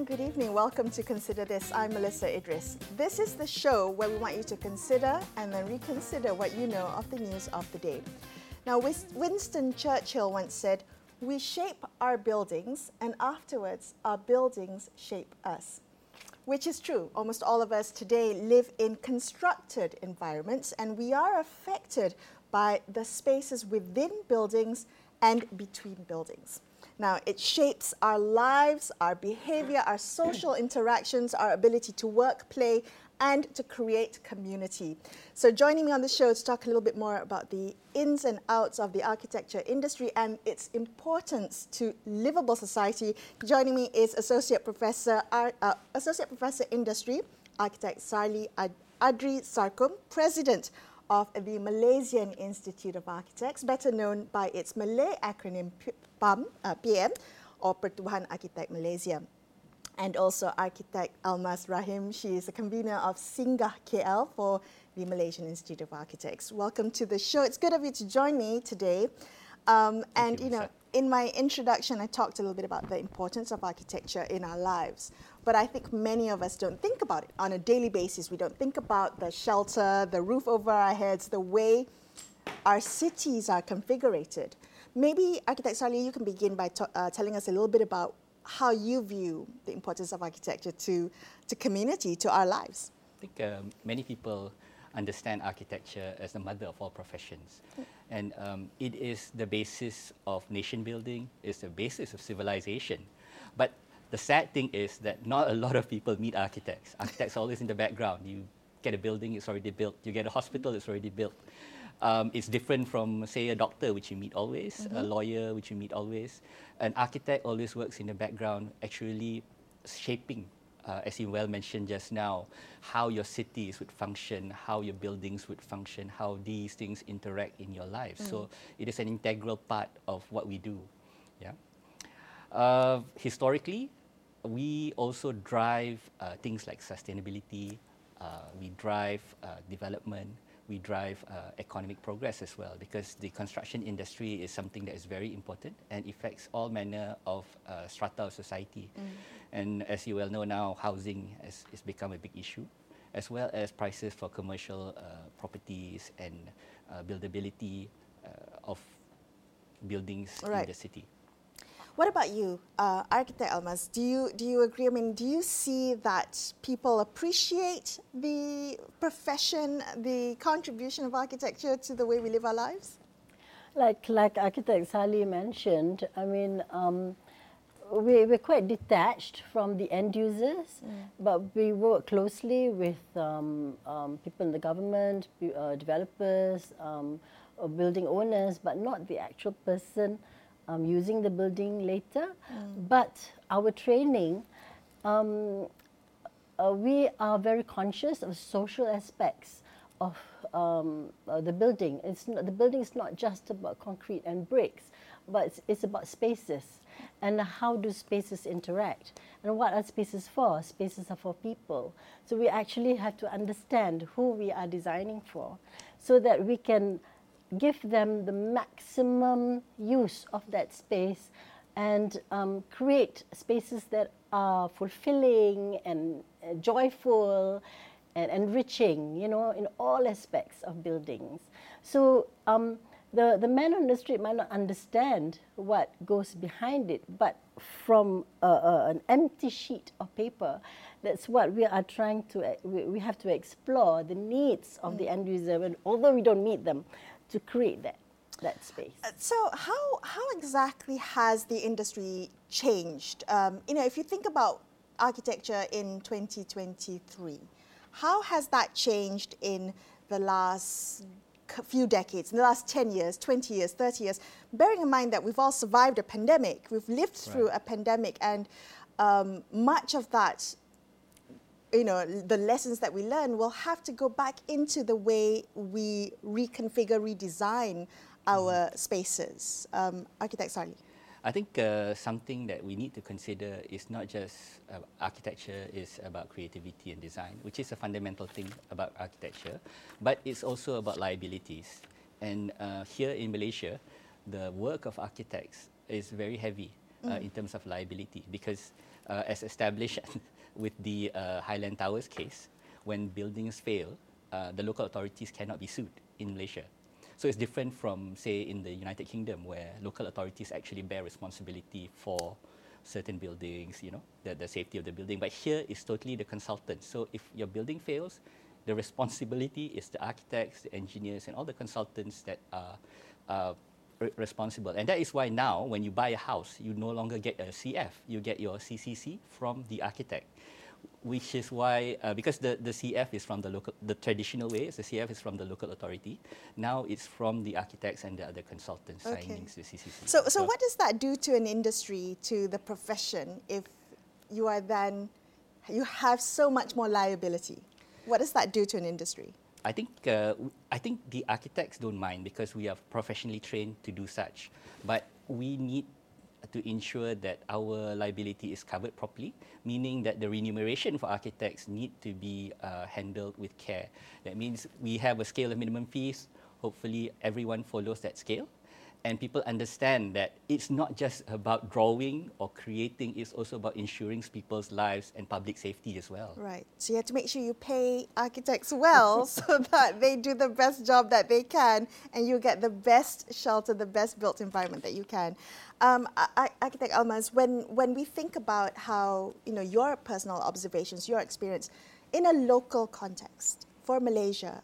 and good evening. Welcome to Consider This. I'm Melissa Idris. This is the show where we want you to consider and then reconsider what you know of the news of the day. Now, Winston Churchill once said, "We shape our buildings and afterwards our buildings shape us." Which is true. Almost all of us today live in constructed environments and we are affected by the spaces within buildings and between buildings. Now, it shapes our lives, our behavior, our social interactions, our ability to work, play, and to create community. So joining me on the show to talk a little bit more about the ins and outs of the architecture industry and its importance to livable society, joining me is Associate Professor Industry, Architect Sarli Adri Sarkum, President of the Malaysian Institute of Architects, better known by its Malay acronym PM, or Pertubuhan Arkitek Malaysia. And also Architect Almaz Rahim. She is the convener of Singgah KL for the Malaysian Institute of Architects. Welcome to the show. It's good of you to join me today. And you know, in my introduction, I talked a little bit about the importance of architecture in our lives. But I think many of us don't think about it on a daily basis. We don't think about the shelter, the roof over our heads, the way our cities are configured. Maybe, Architect Sarli, you can begin by telling us a little bit about how you view the importance of architecture to community, to our lives. I think many people understand architecture as the mother of all professions. And it is the basis of nation building, it's the basis of civilization. But the sad thing is that not a lot of people meet architects. Architects are always in the background. You get a building, it's already built. You get a hospital, it's already built. It's different from, say, a doctor, which you meet always, a lawyer, which you meet always. An architect always works in the background, actually shaping, as you well mentioned just now, how your cities would function, how your buildings would function, how these things interact in your life. So it is an integral part of what we do. Yeah. Historically, we also drive things like sustainability, we drive development, we drive economic progress as well, because the construction industry is something that is very important and affects all manner of strata of society. And as you well know now, housing has become a big issue, as well as prices for commercial properties and buildability of buildings in the city. What about you, Architect Almaz? Do you agree? I mean, do you see that people appreciate the profession, the contribution of architecture to the way we live our lives? Like Architect Sarli mentioned, I mean, we're quite detached from the end users, but we work closely with people in the government, developers, building owners, but not the actual person using the building later. But our training, we are very conscious of social aspects of the building. The building is not just about concrete and bricks, but it's about spaces and how do spaces interact. And what are spaces for? Spaces are for people. So we actually have to understand who we are designing for so that we can give them the maximum use of that space and create spaces that are fulfilling and joyful and enriching, you know, in all aspects of buildings. So the man on the street might not understand what goes behind it, but from an empty sheet of paper, that's what we are trying to, we have to explore the needs of the end user, and although we don't meet them, to create that space. So how exactly has the industry changed? You know, if you think about architecture in 2023, how has that changed in the last few decades, in the last 10 years, 20 years, 30 years, bearing in mind that we've all survived a pandemic, we've lived through a pandemic, and much of that, you know, the lessons that we learn will have to go back into the way we reconfigure, redesign our spaces. Architect Sarli. I think something that we need to consider is not just architecture is about creativity and design, which is a fundamental thing about architecture, but it's also about liabilities. And here in Malaysia, the work of architects is very heavy. in terms of liability, because as established with the Highland Towers case, when buildings fail, the local authorities cannot be sued in Malaysia. So it's different from, say, in the United Kingdom, where local authorities actually bear responsibility for certain buildings, you know, the safety of the building. But here it's totally the consultant. So if your building fails, the responsibility is the architects, the engineers, and all the consultants that are responsible. And that is why now, when you buy a house, you no longer get a CF, you get your CCC from the architect. Which is why, because the CF is from the traditional way, the CF is from the local authority. Now it's from the architects and the other consultants signing the CCC. So what does that do to an industry, to the profession, if you are then, you have so much more liability? What does that do to an industry? I think the architects don't mind because we are professionally trained to do such. But we need to ensure that our liability is covered properly, meaning that the remuneration for architects need to be handled with care. That means we have a scale of minimum fees. Hopefully everyone follows that scale. And people understand that it's not just about drawing or creating, it's also about ensuring people's lives and public safety as well. Right. So you have to make sure you pay architects well so that they do the best job that they can and you get the best shelter, the best built environment that you can. Architect Almaz, when we think about how, you know, your personal observations, your experience in a local context for Malaysia,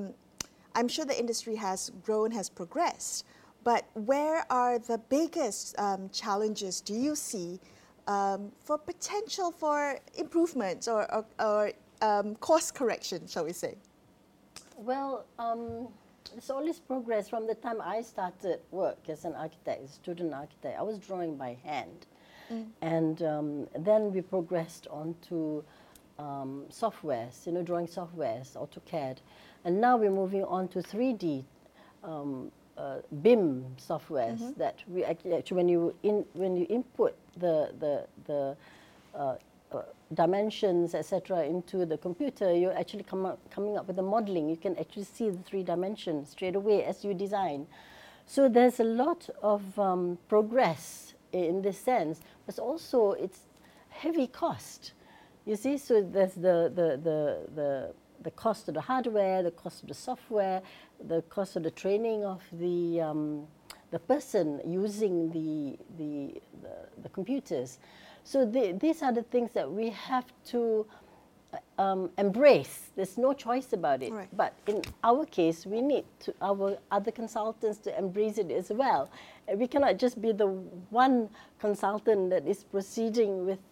I'm sure the industry has grown, has progressed. But where are the biggest challenges do you see for potential for improvements or course correction, shall we say? Well, there's always progress. From the time I started work as an architect, a student architect, I was drawing by hand. And then we progressed on to softwares, you know, drawing softwares, AutoCAD. And now we're moving on to 3D BIM softwares that we actually, when you input the dimensions, etc., into the computer, you're actually coming up with the modeling. You can actually see the 3 dimensions straight away as you design. So there's a lot of progress in this sense, but also it's heavy cost. You see, so there's the cost of the hardware, the cost of the software, the cost of the training of the person using the computers. So these are the things that we have to embrace. There's no choice about it. Right. But in our case, we need our other consultants to embrace it as well. We cannot just be the one consultant that is proceeding with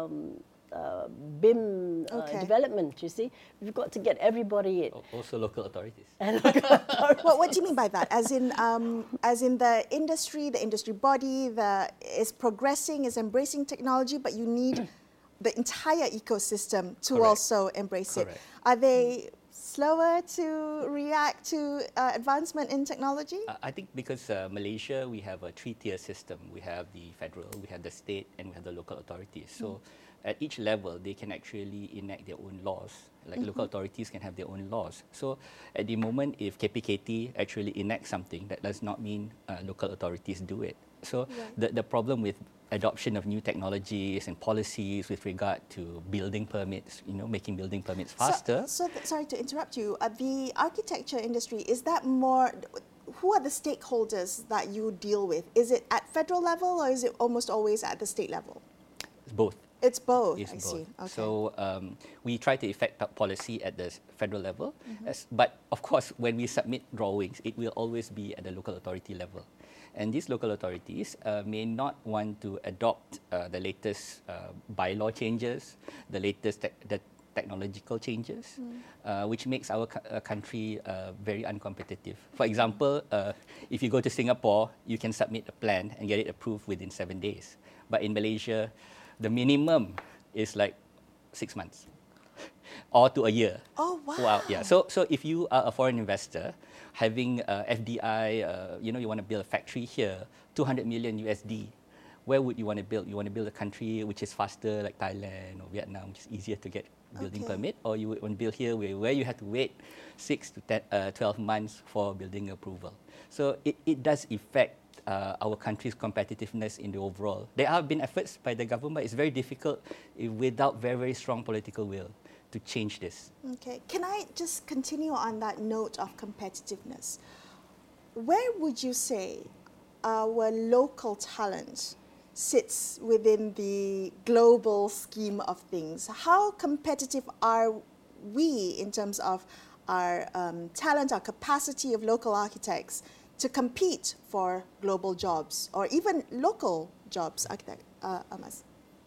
BIM development, you see. We've got to get everybody in. Also local authorities. What do you mean by that? As in the industry body is progressing, is embracing technology, but you need the entire ecosystem to also embrace it. Are they slower to react to advancement in technology? I think because Malaysia, we have a 3-tier system. We have the federal, we have the state, and we have the local authorities. So at each level, they can actually enact their own laws. Like local authorities can have their own laws. So at the moment, if KPKT actually enacts something, that does not mean local authorities do it. So the problem with adoption of new technologies and policies with regard to building permits, you know, making building permits faster. Sorry to interrupt you. The architecture industry, is that more, who are the stakeholders that you deal with? Is it at federal level or is it almost always at the state level? It's both. It's both, I see. Okay. So we try to effect policy at the federal level, but of course when we submit drawings, it will always be at the local authority level. And these local authorities may not want to adopt the latest bylaw changes, the latest technological changes, which makes our country very uncompetitive. For example, if you go to Singapore, you can submit a plan and get it approved within 7 days. But in Malaysia, the minimum is like 6 months or to a year. Oh, wow. Wow, yeah. So if you are a foreign investor having FDI, you know, you want to build a factory here, 200 million USD, where would you want to build? You want to build a country which is faster, like Thailand or Vietnam, which is easier to get building permit, or you would want to build here where you have to wait 6 to 12 months for building approval. So it does affect our country's competitiveness in the overall. There have been efforts by the government, but it's very difficult without very, very strong political will to change this. Okay, can I just continue on that note of competitiveness? Where would you say our local talent sits within the global scheme of things? How competitive are we in terms of our talent, our capacity of local architects to compete for global jobs or even local jobs, architect Almaz?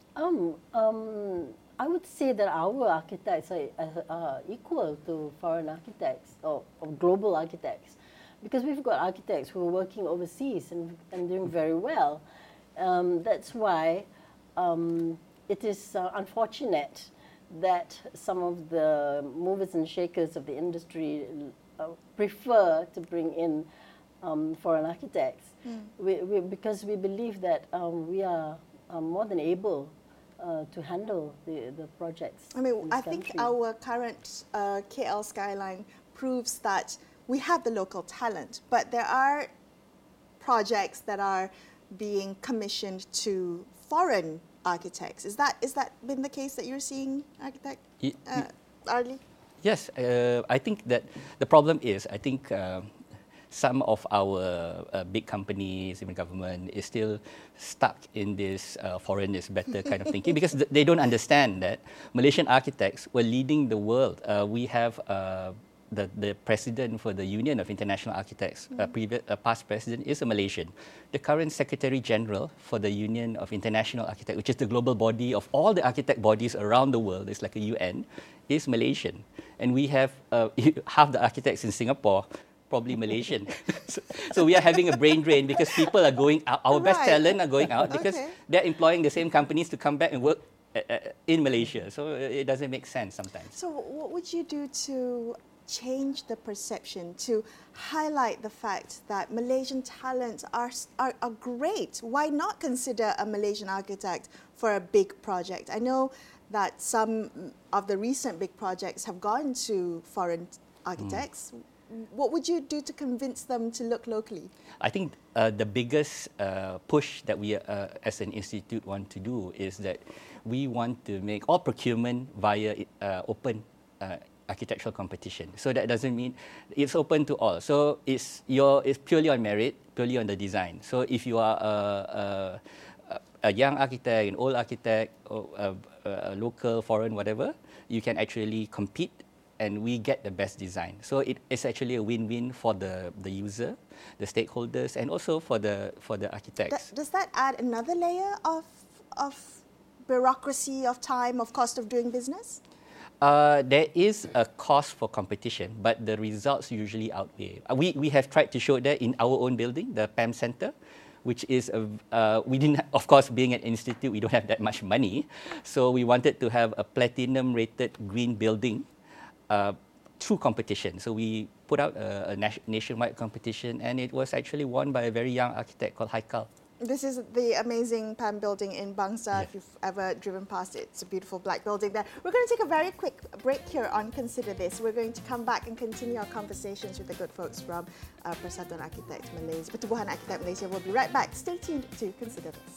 I would say that our architects are equal to foreign architects or global architects, because we've got architects who are working overseas and doing very well. That's why it is unfortunate that some of the movers and shakers of the industry prefer to bring in foreign architects, because we believe that we are more than able to handle the projects. I mean, I think our current KL skyline proves that we have the local talent, but there are projects that are being commissioned to foreign architects. Is that been the case that you're seeing, architect Arlie? Yes, I think that the problem is, I think some of our big companies, even government, is still stuck in this foreign is better kind of thinking, because they don't understand that Malaysian architects were leading the world. We have the president for the Union of International Architects, past president, is a Malaysian. The current Secretary General for the Union of International Architects, which is the global body of all the architect bodies around the world, it's like a UN, is Malaysian. And we have half the architects in Singapore probably Malaysian. So we are having a brain drain because people are going out. Our best talent are going out because they're employing the same companies to come back and work in Malaysia. So it doesn't make sense sometimes. So what would you do to change the perception, to highlight the fact that Malaysian talents are great? Why not consider a Malaysian architect for a big project? I know that some of the recent big projects have gone to foreign architects. What would you do to convince them to look locally? I think the biggest push that we as an institute want to do is that we want to make all procurement via open architectural competition. So that doesn't mean it's open to all. So it's purely on merit, purely on the design. So if you are a young architect, an old architect, or a local, foreign, whatever, you can actually compete and we get the best design. So it's actually a win-win for the user, the stakeholders, and also for the architects. Does that add another layer of bureaucracy, of time, of cost of doing business? There is a cost for competition, but the results usually outweigh. We have tried to show that in our own building, the PAM Center, which is, we didn't, of course, being an institute, we don't have that much money. So we wanted to have a platinum-rated green building through competition. So we put out a nationwide competition, and it was actually won by a very young architect called Haikal. This is the amazing PAM building in Bangsar. If you've ever driven past it, it's a beautiful black building there. We're going to take a very quick break here on Consider This. We're going to come back and continue our conversations with the good folks from Persatuan Architect Malaysia, Pertubuhan Architect Malaysia. We'll be right back. Stay tuned to Consider This.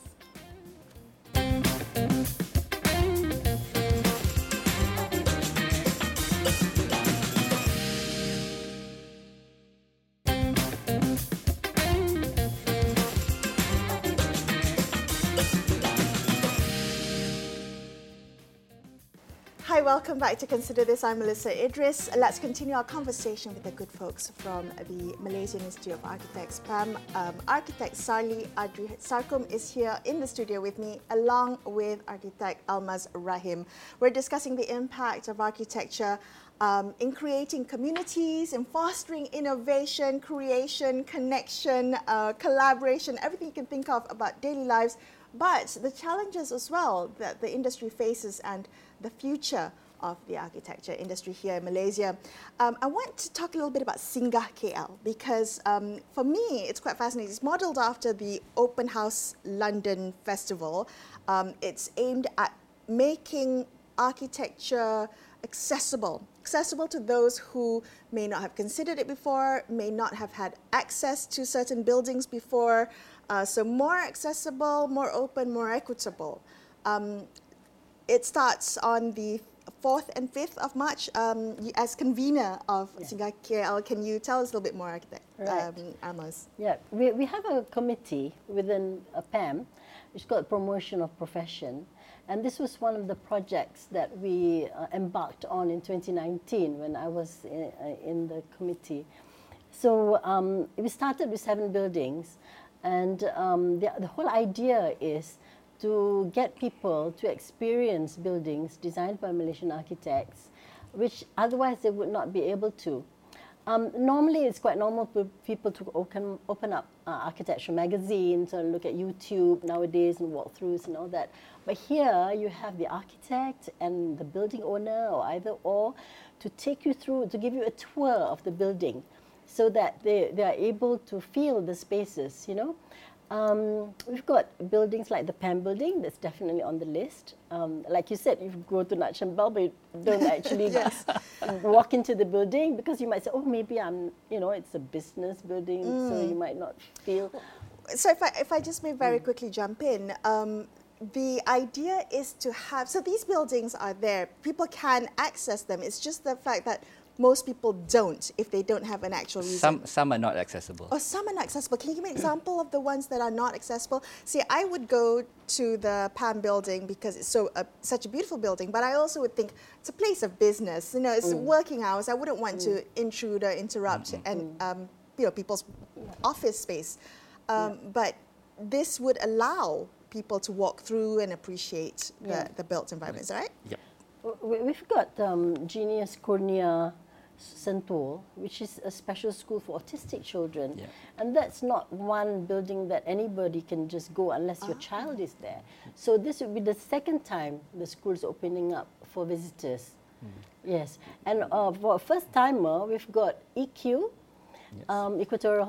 Hi, welcome back to Consider This. I'm Melissa Idris. Let's continue our conversation with the good folks from the Malaysian Institute of Architects, PAM. Architect Sarli Adri Sarkum is here in the studio with me, along with architect Almaz Rahim. We're discussing the impact of architecture in creating communities, in fostering innovation, creation, connection, collaboration, everything you can think of about daily lives, but the challenges as well that the industry faces and the future of the architecture industry here in Malaysia. I want to talk a little bit about Singgah KL because for me it's quite fascinating. It's modelled after the Open House London Festival. It's aimed at making architecture accessible to those who may not have considered it before, may not have had access to certain buildings before. So more accessible, more open, more equitable. It starts on the 4th and 5th of March. As convener of Singgah KL, can you tell us a little bit more, Architect Amos? Yeah, we have a committee within PAM. It's called Promotion of Profession. And this was one of the projects that we embarked on in 2019 when I was in the committee. So we started with 7 buildings, and the whole idea is to get people to experience buildings designed by Malaysian architects, which otherwise they would not be able to. Normally, it's quite normal for people to open up architecture magazines and look at YouTube nowadays and walkthroughs and all that. But here, you have the architect and the building owner or either or to take you through, to give you a tour of the building so that they are able to feel the spaces, you know. We've got buildings like the PAM building that's definitely on the list. Like you said, you go to Nat Shambal, but you don't actually walk into the building because you might say, oh, maybe it's a business building, so you might not feel. So if I just may very quickly jump in, the idea is to have, so these buildings are there, people can access them. It's just the fact that most people don't if they don't have an actual reason. Some are not accessible. Oh, some are not accessible. Can you give me an example of the ones that are not accessible? See, I would go to the PAM building because it's such a beautiful building, but I also would think it's a place of business. You know, it's working hours. I wouldn't want to intrude or interrupt and people's office space. But this would allow people to walk through and appreciate the built environment. Is that right? Yep. We've got Genius Kurnia Sentul, which is a special school for autistic children. Yeah. And that's not one building that anybody can just go unless your child is there. So this would be the second time the school is opening up for visitors. Yes. And for a first timer, we've got EQ. Equatorial,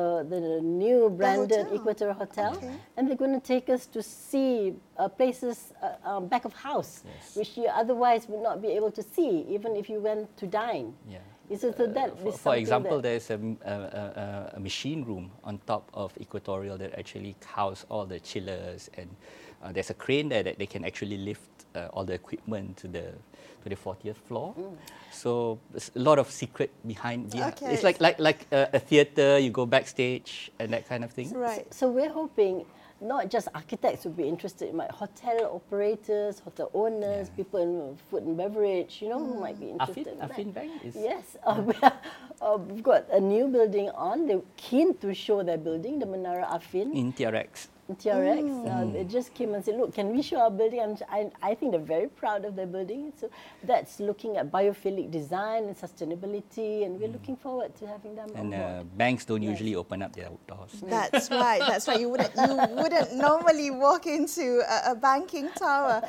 the new branded Equatorial Hotel, and they're going to take us to see places back of house, which you otherwise would not be able to see, even if you went to dine. Yeah. So for example, there's a machine room on top of Equatorial that actually house all the chillers, and there's a crane there that they can actually lift all the equipment to the 40th floor. So there's a lot of secret behind. It's like a theater. You go backstage and that kind of thing. Right. So we're hoping not just architects would be interested, but hotel operators, hotel owners, people in food and beverage, who might be interested in that. Affin Bank is... Yes. We've got a new building on. They're keen to show their building, the Menara Affin. In TRX. TRX. They just came and said, look, can we show our building? And I think they're very proud of their building. So that's looking at biophilic design and sustainability, and we're looking forward to having them on board. And banks don't usually open up their doors. That's right. That's right. You wouldn't normally walk into a banking tower.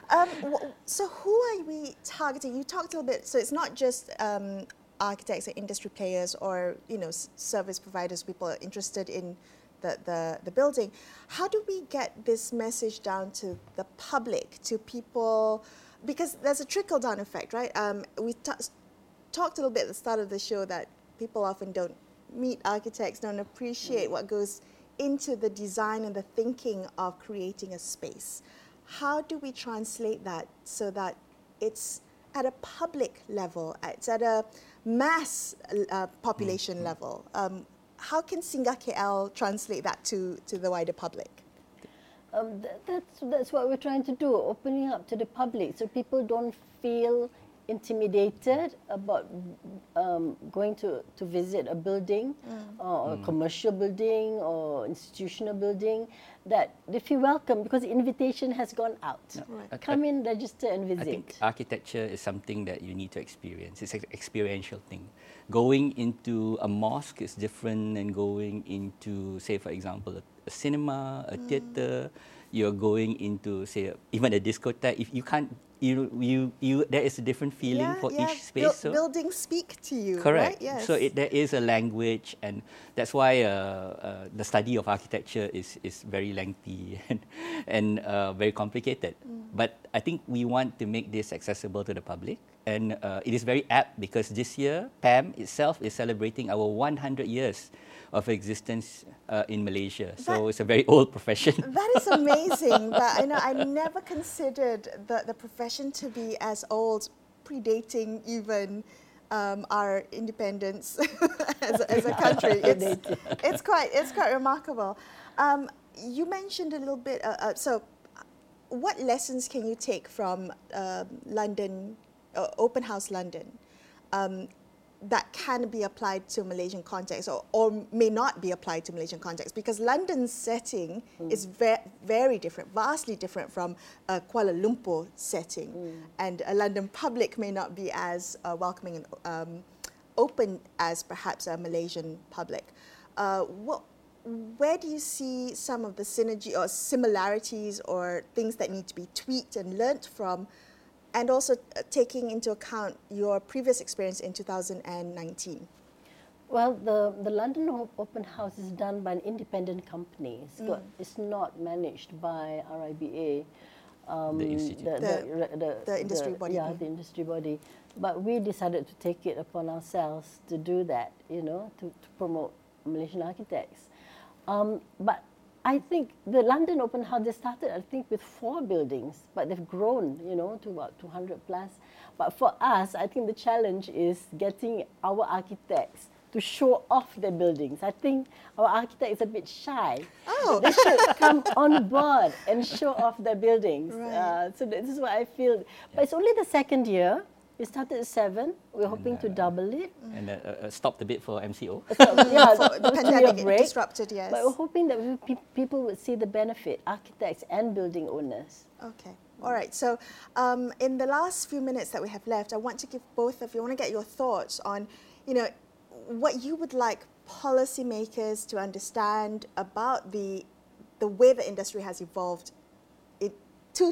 So who are we targeting? You talked a little bit. So it's not just architects and industry players or service providers, people are interested in the building. How do we get this message down to the public, to people? Because there's a trickle-down effect, right? We talked a little bit at the start of the show that people often don't meet architects, don't appreciate what goes into the design and the thinking of creating a space. How do we translate that so that it's at a public level, it's at a mass population level? How can Singgah KL translate that to the wider public? That's what we're trying to do, opening up to the public so people don't feel intimidated about going to visit a building or a commercial building or institutional building, that they feel welcome because the invitation has gone out. Right. Come in, register and visit. I think architecture is something that you need to experience. It's an experiential thing. Going into a mosque is different than going into, say, for example, a cinema, a theatre. You're going into, say, even a discotheque. If you can't, there is a different feeling for each space. Buildings speak to you. Correct. Right? Yes. So there is a language, and that's why the study of architecture is very lengthy and very complicated. But I think we want to make this accessible to the public, And it is very apt because this year, PAM itself is celebrating our 100 years of existence in Malaysia. So it's a very old profession. That is amazing. I never considered the profession to be as old, predating even our independence as a country. It's quite remarkable. You mentioned a little bit. So, what lessons can you take from London, Open House London, that can be applied to Malaysian context, or may not be applied to Malaysian context? Because London's setting is very different, vastly different from a Kuala Lumpur setting, and a London public may not be as welcoming and open as perhaps a Malaysian public. Where do you see some of the synergy or similarities or things that need to be tweaked and learnt from, and also taking into account your previous experience in 2019? Well, the London Open House is done by an independent company. It's not managed by RIBA. The institute. The industry body. Yeah, the industry body. But we decided to take it upon ourselves to do that, to promote Malaysian architects. But I think the London Open House, they started, I think, with 4 buildings, but they've grown, to about 200 plus. But for us, I think the challenge is getting our architects to show off their buildings. I think our architects are a bit shy. Oh. They should come on board and show off their buildings. Right. So this is what I feel. But it's only the second year. We started at 7. We're hoping to double it. And stopped a bit for MCO. The pandemic disrupted, yes. But we're hoping that people would see the benefit, architects and building owners. Okay. All right. So in the last few minutes that we have left, I want to give both of you, I want to get your thoughts on, what you would like policymakers to understand about the way the industry has evolved till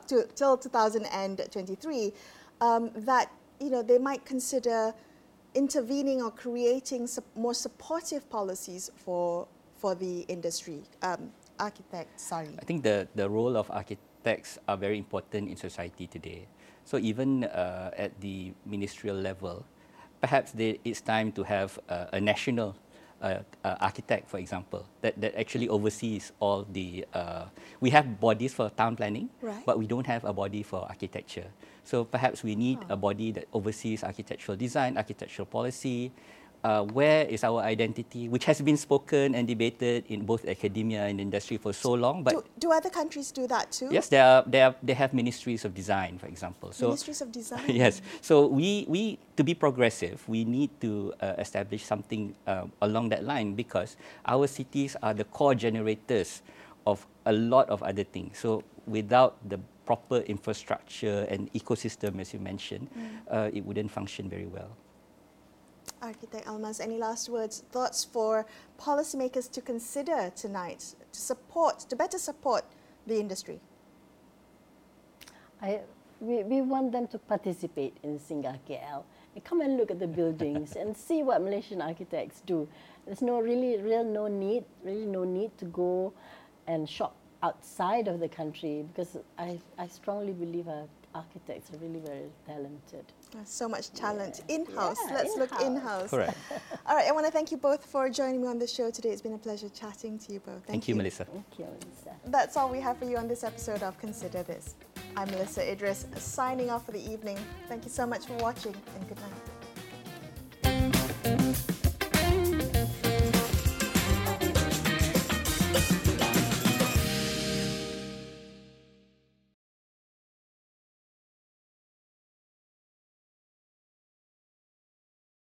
2023, that they might consider intervening or creating more supportive policies for the industry. Architects, sorry. I think the role of architects are very important in society today. So even at the ministerial level, perhaps it's time to have a national architect, for example, that actually oversees all the... we have bodies for town planning, right, but we don't have a body for architecture. So perhaps we need a body that oversees architectural design, architectural policy. Where is our identity, which has been spoken and debated in both academia and industry for so long. But do other countries do that too? Yes, they have ministries of design, for example. So, ministries of design? Yes. So we to be progressive, we need to establish something along that line, because our cities are the core generators of a lot of other things. So without the proper infrastructure and ecosystem, as you mentioned, it wouldn't function very well. Architect Almaz, any last words, thoughts for policymakers to consider tonight to better support the industry? We want them to participate in Singgah KL and come and look at the buildings and see what Malaysian architects do. There's no need to go and shop outside of the country, because I strongly believe our architects are really very talented. So much talent in-house. Yeah, Let's look in-house. Correct. All right, I want to thank you both for joining me on the show today. It's been a pleasure chatting to you both. Thank you, Melissa. Thank you, Melissa. That's all we have for you on this episode of Consider This. I'm Melissa Idris, signing off for the evening. Thank you so much for watching, and good night.